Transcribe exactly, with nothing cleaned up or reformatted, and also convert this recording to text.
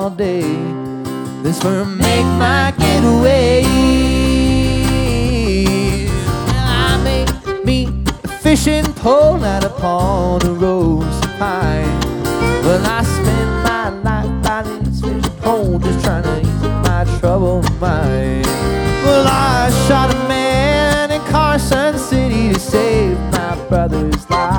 all day. This where I make my getaway. I made me a fishing pole out upon a rose of pine. Well, I spend my life by this fishing pole, just trying to ease my troubled mind. Well, I shot a man in Carson City to save my brother's life.